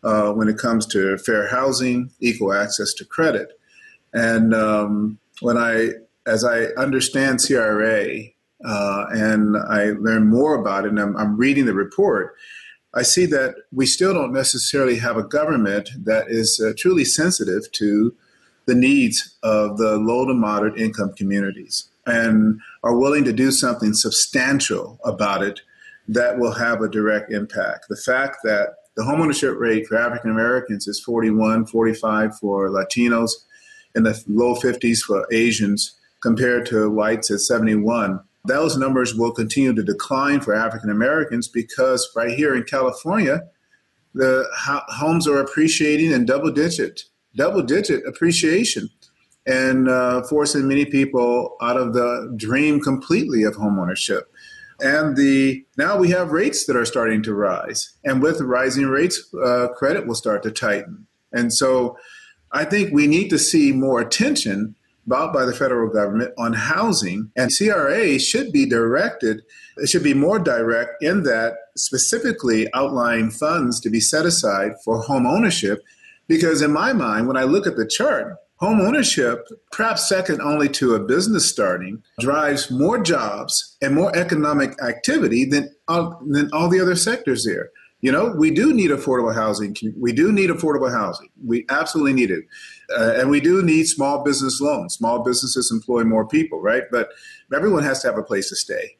uh, when it comes to fair housing, equal access to credit. And um, when I, as I understand C R A uh, and I learn more about it, and I'm, I'm reading the report, I see that we still don't necessarily have a government that is uh, truly sensitive to the needs of the low to moderate income communities and are willing to do something substantial about it that will have a direct impact. The fact that the homeownership rate for African Americans is forty-one, forty-five for Latinos, in the low fifties for Asians, compared to whites at seventy-one. Those numbers will continue to decline for African Americans because right here in California, the ho- homes are appreciating in double digit, double digit appreciation, and uh, forcing many people out of the dream completely of homeownership. And the now we have rates that are starting to rise. And with the rising rates, uh, credit will start to tighten. And so I think we need to see more attention brought by the federal government on housing. And C R A should be directed, it should be more direct in that specifically outline funds to be set aside for home ownership. Because in my mind, when I look at the chart, home ownership, perhaps second only to a business starting, drives more jobs and more economic activity than, uh, than all the other sectors there. You know, we do need affordable housing. We do need affordable housing. We absolutely need it. Uh, and we do need small business loans. Small businesses employ more people, right? But everyone has to have a place to stay.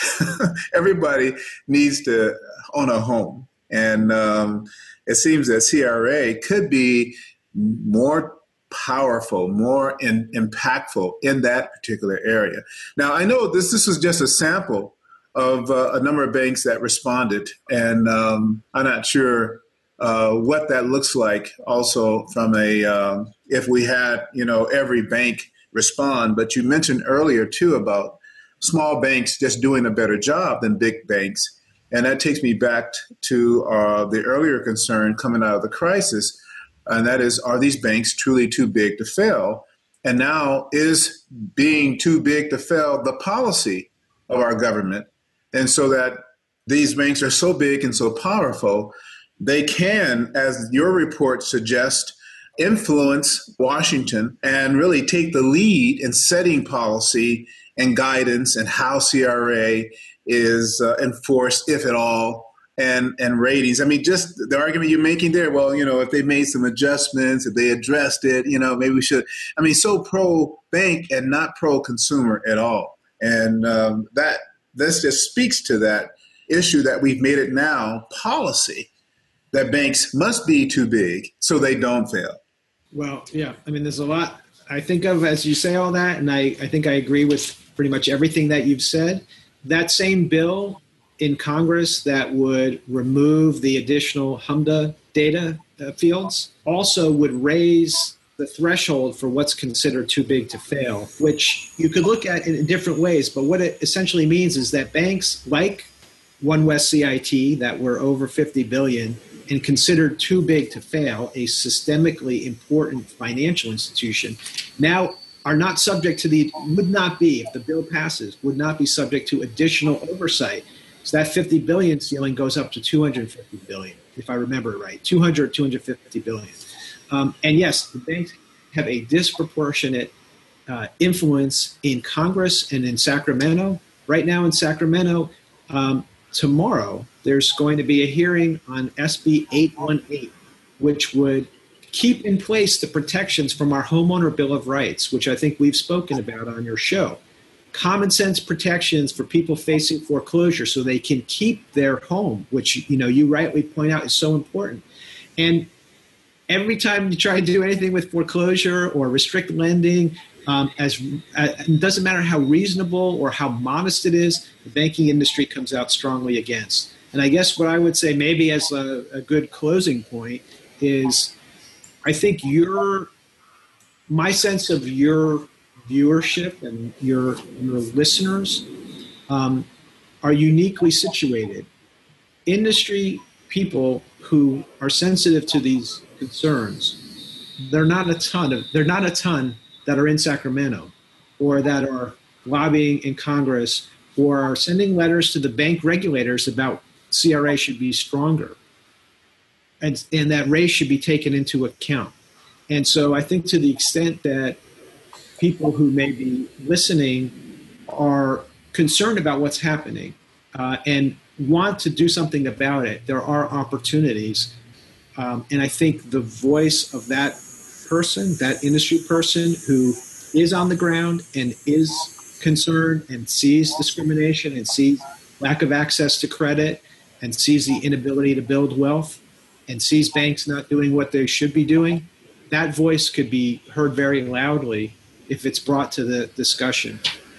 Everybody needs to own a home. And um, it seems that C R A could be more powerful, more in, impactful in that particular area. Now, I know this, this was just a sample of uh, a number of banks that responded, and um, I'm not sure uh, what that looks like also from a, um, if we had, you know, every bank respond, but you mentioned earlier too about small banks just doing a better job than big banks. And that takes me back to uh, the earlier concern coming out of the crisis, and that is, are these banks truly too big to fail? And now, is being too big to fail the policy of our government? And so that these banks are so big and so powerful, they can, as your report suggests, influence Washington and really take the lead in setting policy and guidance and how C R A is uh, enforced, if at all, and, and ratings. I mean, just the argument you're making there, well, you know, if they made some adjustments, if they addressed it, you know, maybe we should. I mean, so pro-bank and not pro-consumer at all. And um, that this just speaks to that issue that we've made it now policy that banks must be too big so they don't fail. Well, yeah, I mean, there's a lot I think of as you say all that, and I, I think I agree with pretty much everything that you've said. That same bill in Congress that would remove the additional HMDA data uh, fields also would raise the threshold for what's considered too big to fail, which you could look at in different ways. But what it essentially means is that banks like One West C I T that were over fifty billion dollars and considered too big to fail, a systemically important financial institution, now are not subject to the, would not be, if the bill passes, would not be subject to additional oversight. So that fifty billion dollars ceiling goes up to two hundred fifty billion dollars, if I remember it right, two hundred, two hundred fifty billion dollars. Um, and yes, the banks have a disproportionate uh, influence in Congress and in Sacramento. Right now in Sacramento, um, tomorrow, there's going to be a hearing on S B eight eighteen, which would keep in place the protections from our Homeowner Bill of Rights, which I think we've spoken about on your show. Common sense protections for people facing foreclosure so they can keep their home, which, you know, you rightly point out is so important. And every time you try to do anything with foreclosure or restrict lending, um, as uh, it doesn't matter how reasonable or how modest it is, the banking industry comes out strongly against. And I guess what I would say maybe as a, a good closing point is I think your, my sense of your viewership and your, your listeners um, are uniquely situated. Industry people who are sensitive to these concerns, they're not a ton of, they're not a ton that are in Sacramento or that are lobbying in Congress or are sending letters to the bank regulators about C R A should be stronger. and, and that race should be taken into account. And so I think to the extent that people who may be listening are concerned about what's happening uh, and want to do something about it, there are opportunities. Um, and I think the voice of that person, that industry person who is on the ground and is concerned and sees discrimination and sees lack of access to credit and sees the inability to build wealth and sees banks not doing what they should be doing, that voice could be heard very loudly if it's brought to the discussion.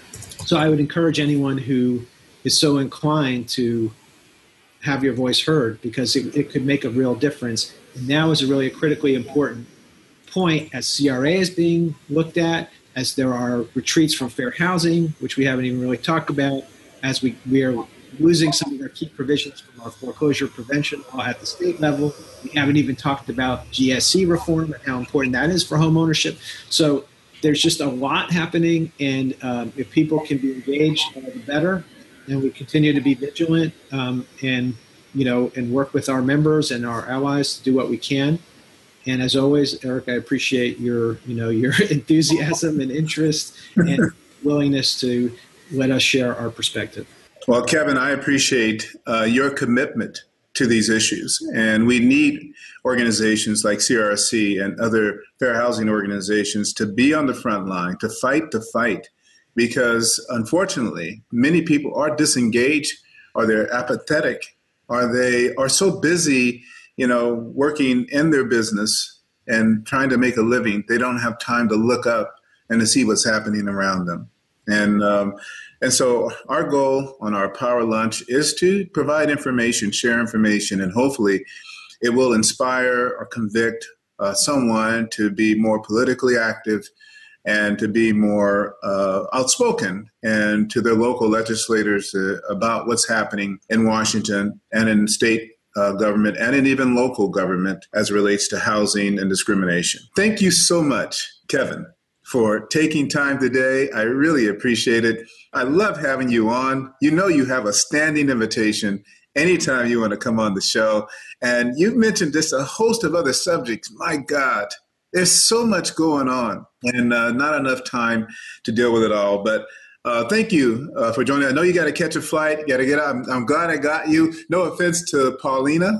So I would encourage anyone who is so inclined to have your voice heard, because it, it could make a real difference. And now is a really a critically important point as C R A is being looked at, as there are retreats from fair housing, which we haven't even really talked about, as we, we are losing some of our key provisions from our foreclosure prevention law at the state level. We haven't even talked about G S C reform and how important that is for home ownership. So there's just a lot happening, and um, if people can be engaged, all the better. And we continue to be vigilant um, and, you know, and work with our members and our allies to do what we can. And as always, Eric, I appreciate your, you know, your enthusiasm and interest and willingness to let us share our perspective. Well, Kevin, I appreciate uh, your commitment to these issues. And we need organizations like C R C and other fair housing organizations to be on the front line, to fight the fight, because unfortunately, many people are disengaged, or they're apathetic, or they are so busy, you know, working in their business and trying to make a living, they don't have time to look up and to see what's happening around them. And um, and so our goal on our Power Lunch is to provide information, share information, and hopefully it will inspire or convict uh, someone to be more politically active and to be more uh, outspoken and to their local legislators uh, about what's happening in Washington and in state uh, government and in even local government as it relates to housing and discrimination. Thank you so much, Kevin, for taking time today. I really appreciate it. I love having you on. You know you have a standing invitation anytime you want to come on the show. And you've mentioned just a host of other subjects. My God, there's so much going on and uh, not enough time to deal with it all. But uh, thank you uh, for joining. I know you got to catch a flight. You got to get out. I'm, I'm glad I got you. No offense to Paulina.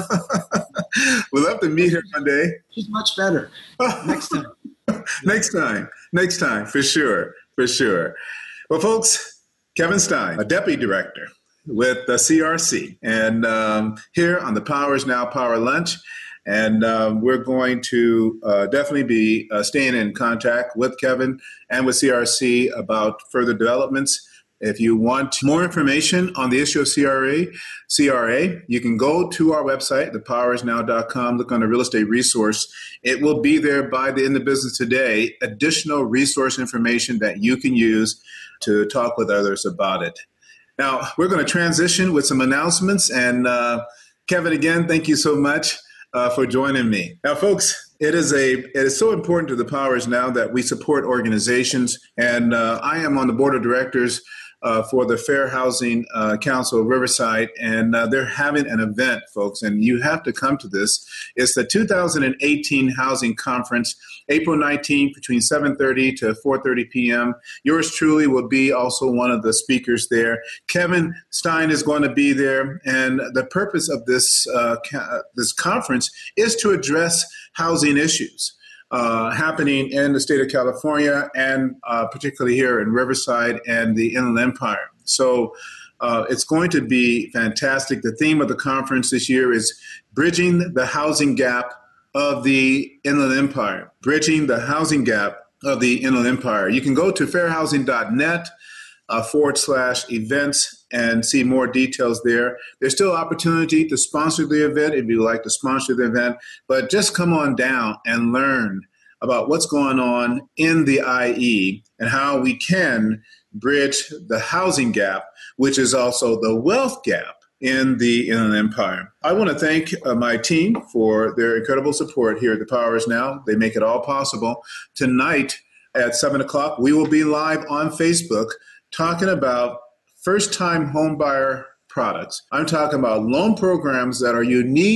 We'd love to meet her one day. She's much better. Next time. Next time. Next time, for sure. For sure. Well, folks, Kevin Stein, a deputy director with the C R C, and um, here on the Power is Now Power Lunch. And um, we're going to uh, definitely be uh, staying in contact with Kevin and with C R C about further developments. If you want more information on the issue of C R A, C R A, you can go to our website, the power is now dot com, look on the real estate resource. It will be there by the end of business today, additional resource information that you can use to talk with others about it. Now, we're going to transition with some announcements. And uh, Kevin, again, thank you so much uh, for joining me. Now, folks, it is a it is so important to the Powers Now that we support organizations. And uh, I am on the board of directors Uh, for the Fair Housing uh, Council of Riverside, and uh, they're having an event, folks, and you have to come to this. It's the two thousand eighteen Housing Conference, April nineteenth, between seven thirty to four thirty p.m. Yours truly will be also one of the speakers there. Kevin Stein is going to be there, and the purpose of this uh, ca- this conference is to address housing issues Uh, happening in the state of California and uh, particularly here in Riverside and the Inland Empire. So uh, it's going to be fantastic. The theme of the conference this year is Bridging the Housing Gap of the Inland Empire. Bridging the Housing Gap of the Inland Empire. You can go to fair housing dot net uh, forward slash events and see more details there. There's still opportunity to sponsor the event if you'd like to sponsor the event, but just come on down and learn about what's going on in the I E and how we can bridge the housing gap, which is also the wealth gap in the Inland Empire. I want to thank uh, my team for their incredible support here at the Power is Now. They make it all possible. Tonight at seven o'clock, we will be live on Facebook talking about first-time homebuyer products. I'm talking about loan programs that are unique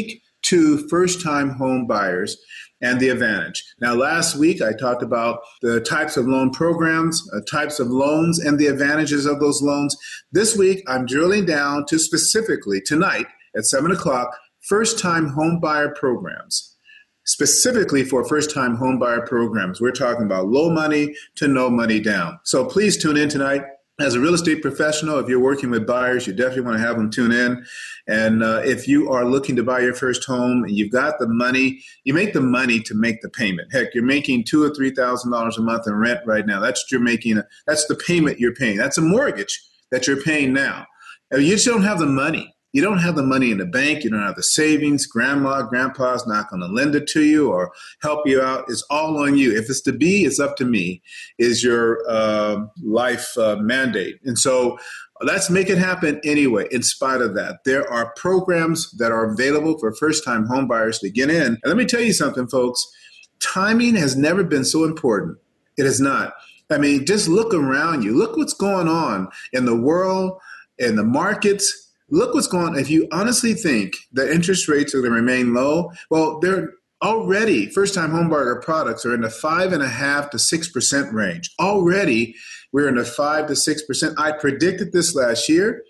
to first-time home buyers and the advantage. Now, last week, I talked about the types of loan programs, uh, types of loans, and the advantages of those loans. This week, I'm drilling down to specifically tonight at seven o'clock, first-time home buyer programs. Specifically for first-time home buyer programs, we're talking about low money to no money down. So please tune in tonight. As a real estate professional, if you're working with buyers, you definitely want to have them tune in. And uh, if you are looking to buy your first home and you've got the money, you make the money to make the payment. Heck, you're making two or three thousand dollars a month in rent right now. That's what you're making. A, that's the payment you're paying. That's a mortgage that you're paying now. And you just don't have the money. You don't have the money in the bank. You don't have the savings. Grandma, grandpa's not going to lend it to you or help you out. It's all on you. If it's to be, it's up to me, is your uh, life uh, mandate. And so let's make it happen anyway, in spite of that. There are programs that are available for first-time home buyers to get in. And let me tell you something, folks. Timing has never been so important. It is not. I mean, just look around you. Look what's going on in the world, in the markets. Look what's going on. If you honestly think that interest rates are going to remain low, well, they're already, first-time homebuyer products are in the five and a half to six percent range. Already, we're in the five to six percent. I predicted this last year,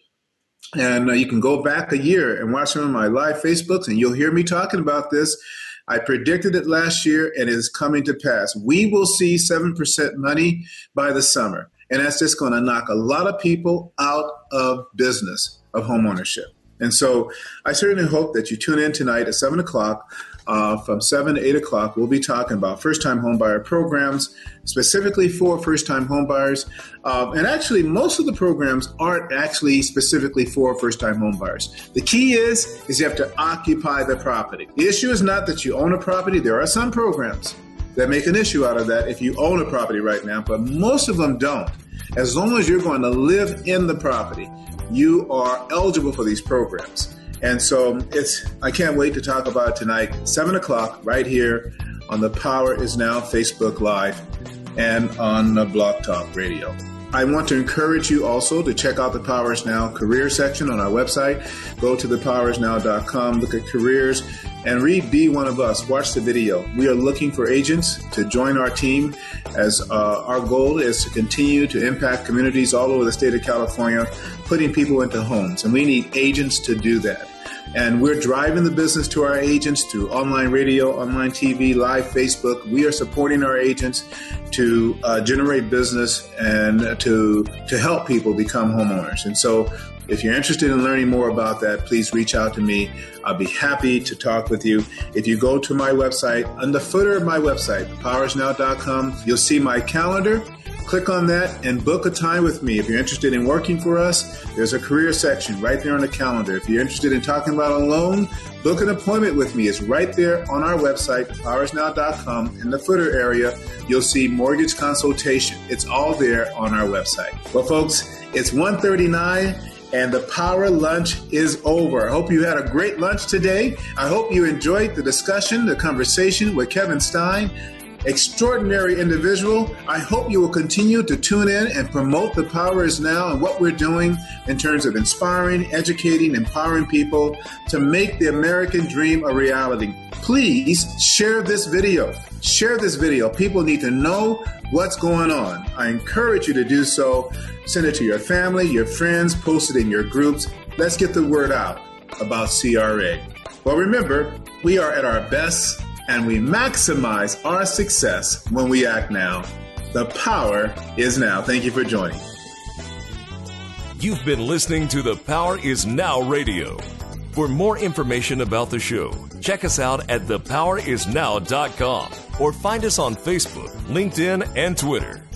and uh, you can go back a year and watch some of my live Facebooks, and you'll hear me talking about this. I predicted it last year, and it is coming to pass. We will see seven percent money by the summer, and that's just going to knock a lot of people out of business of home ownership. And so I certainly hope that you tune in tonight at seven o'clock. Uh, from seven to eight o'clock, we'll be talking about first-time homebuyer programs, specifically for first-time homebuyers. Uh, and actually, most of the programs aren't actually specifically for first-time homebuyers. The key is, is you have to occupy the property. The issue is not that you own a property. There are some programs that make an issue out of that if you own a property right now, but most of them don't. As long as you're going to live in the property, you are eligible for these programs. And so it's, I can't wait to talk about it tonight, seven o'clock, right here on the Power Is Now Facebook Live and on the Blog Talk Radio. I want to encourage you also to check out the Power Is Now career section on our website. Go to the power is now dot com, look at careers, and read Be One of Us. Watch the video. We are looking for agents to join our team, as uh, our goal is to continue to impact communities all over the state of California, putting people into homes. And we need agents to do that. And we're driving the business to our agents through online radio, online T V, live Facebook. We are supporting our agents to uh, generate business and to to help people become homeowners. And so if you're interested in learning more about that, please reach out to me. I'll be happy to talk with you. If you go to my website, on the footer of my website, the power is now dot com, you'll see my calendar. Click on that and book a time with me. If you're interested in working for us, there's a career section right there on the calendar. If you're interested in talking about a loan, book an appointment with me. It's right there on our website, the power is now dot com. In the footer area, you'll see mortgage consultation. It's all there on our website. Well, folks, it's one thirty-nine. And the Power Lunch is over. I hope you had a great lunch today. I hope you enjoyed the discussion, the conversation with Kevin Stein. Extraordinary individual. I hope you will continue to tune in and promote The Power Is Now and what we're doing in terms of inspiring, educating, empowering people to make the American dream a reality. Please share this video. Share this video. People need to know what's going on. I encourage you to do so. Send it to your family, your friends, post it in your groups. Let's get the word out about C R A. Well, remember, we are at our best and we maximize our success when we act now. The power is now. Thank you for joining. You've been listening to The Power Is Now Radio. For more information about the show, check us out at the power is now dot com or find us on Facebook, LinkedIn, and Twitter.